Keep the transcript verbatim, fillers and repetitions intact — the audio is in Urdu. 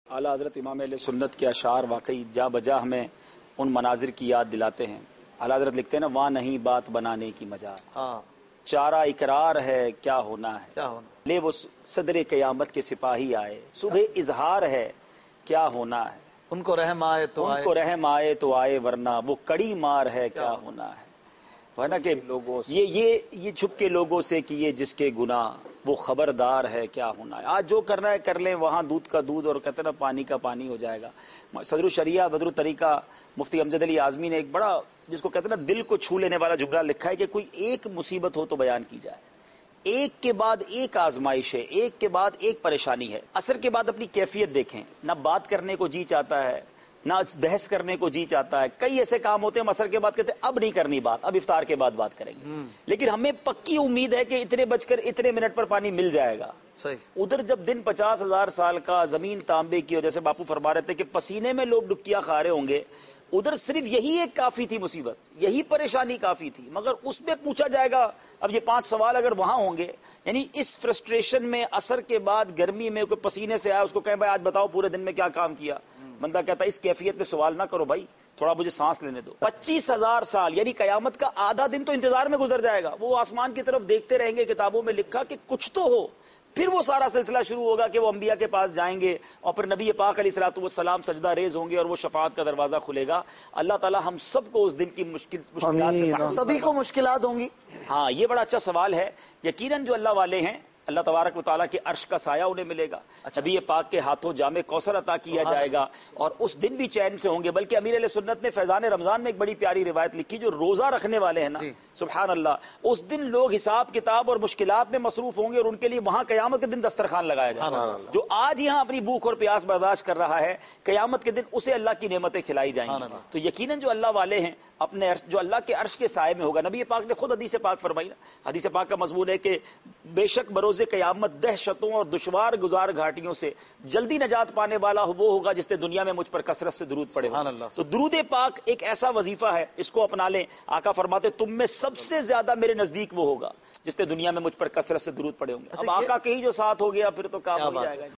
اعلیٰ حضرت امام اہل سنت کے اشعار واقعی جا بجا ہمیں ان مناظر کی یاد دلاتے ہیں۔ اعلیٰ حضرت لکھتے ہیں نا، وہاں نہیں بات بنانے کی مجال، ہاں چارہ اقرار ہے کیا ہونا ہے، کیا ہونا لے وہ صدر قیامت کے سپاہی آئے، صبح اظہار ہے کیا ہونا ہے، ان کو رحم آئے تو ان آئے، کو رحم آئے تو آئے ورنہ وہ کڑی مار ہے کیا ہونا ہے۔ وہ ہے نا کہ لوگوں سے یہ یہ یہ چھپ کے لوگوں سے کیے جس کے گناہ، وہ خبردار ہے کیا ہونا ہے۔ آج جو کرنا ہے کر لیں، وہاں دودھ کا دودھ اور کہتے ہیں نا پانی کا پانی ہو جائے گا۔ صدر الشریعہ بدر الطریقہ مفتی امجد علی اعظمی نے ایک بڑا، جس کو کہتے ہیں نا دل کو چھو لینے والا جملہ لکھا ہے کہ کوئی ایک مصیبت ہو تو بیان کی جائے، ایک کے بعد ایک آزمائش ہے، ایک کے بعد ایک پریشانی ہے۔ عصر کے بعد اپنی کیفیت دیکھیں، نہ بات کرنے کو جی چاہتا ہے، نہ بحث کرنے کو جی چاہتا ہے۔ کئی ایسے کام ہوتے ہیں ہم عصر کے بعد کہتے ہیں اب نہیں کرنی بات، اب افطار کے بعد بات کریں گے، لیکن ہمیں پکی امید ہے کہ اتنے بج کر اتنے منٹ پر پانی مل جائے گا۔ صحیح، ادھر جب دن پچاس ہزار سال کا، زمین تانبے کی، اور جیسے باپو فرما رہے تھے کہ پسینے میں لوگ ڈبکیاں کھا رہے ہوں گے، ادھر صرف یہی ایک کافی تھی مصیبت، یہی پریشانی کافی تھی، مگر اس میں پوچھا جائے گا اب یہ پانچ سوال اگر وہاں ہوں گے، یعنی اس فرسٹریشن میں عصر کے بعد گرمی میں کوئی پسینے سے آیا، اس کو کہیں بھائی آج بتاؤ پورے دن میں کیا کام کیا، بندہ کہتا ہے اس کیفیت میں سوال نہ کرو بھائی، تھوڑا مجھے سانس لینے دو۔ پچیس ہزار سال یعنی قیامت کا آدھا دن تو انتظار میں گزر جائے گا، وہ آسمان کی طرف دیکھتے رہیں گے، کتابوں میں لکھا کہ کچھ تو ہو، پھر وہ سارا سلسلہ شروع ہوگا کہ وہ انبیاء کے پاس جائیں گے اور پھر نبی پاک علیہ الصلوۃ والسلام سجدہ ریز ہوں گے اور وہ شفاعت کا دروازہ کھلے گا۔ اللہ تعالی ہم سب کو اس دن کی مشکل مشکلات سے محفوظ، سبھی کو مشکلات ہوں گی۔ ہاں یہ بڑا اچھا سوال ہے۔ یقیناً جو اللہ والے ہیں، اللہ تبارک و تعالیٰ کے عرش کا سایہ انہیں ملے گا، نبی پاک کے ہاتھوں جام کوثر عطا کیا جائے گا، اور اس دن بھی چین سے ہوں گے۔ بلکہ امیر علیہ سنت نے فیضان رمضان میں ایک بڑی پیاری روایت لکھی، جو روزہ رکھنے والے ہیں نا، سبحان اللہ، اس دن لوگ حساب کتاب اور مشکلات میں مصروف ہوں گے، اور ان کے لیے وہاں قیامت کے دن دسترخوان لگایا جائے گا۔ جو آج یہاں اپنی بھوک اور پیاس برداشت کر رہا ہے، قیامت کے دن اسے اللہ کی نعمتیں کھلائی جائیں گی۔ تو یقیناً جو اللہ والے ہیں اپنے عرش، جو اللہ کے عرش کے سائے میں ہوگا، نبی پاک نے خود حدیث پاک فرمائی نا، حدیث پاک کا مضمون ہے کہ بے شک بروز قیامت دہشتوں اور دشوار گزار گھاٹیوں سے جلدی نجات پانے والا وہ ہوگا جس نے دنیا میں مجھ پر کثرت سے درود پڑے ہو۔ تو درود پاک ایک ایسا وظیفہ ہے، اس کو اپنا لیں۔ آقا فرماتے تم میں سب سے زیادہ میرے نزدیک وہ ہوگا جس نے دنیا میں مجھ پر کثرت سے درود پڑے ہوں گے۔ اب آقا کے ہی جو ساتھ ہو گیا پھر تو کام ہو جائے گا۔